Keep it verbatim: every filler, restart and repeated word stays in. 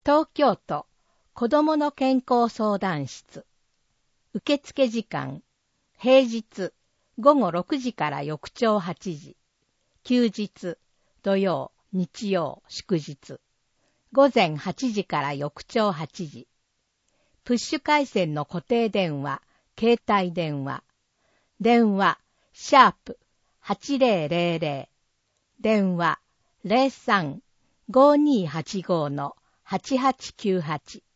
東京都子どもの健康相談室。受付時間、平日ごごろくじから翌朝はちじ、休日土曜、日曜、祝日、午前はちじから翌朝はちじ。プッシュ回線の固定電話、携帯電話、電話、シャープはちぜろぜろぜろ、電話 ゼロさん ごーにーはちご のはちはちきゅうはち。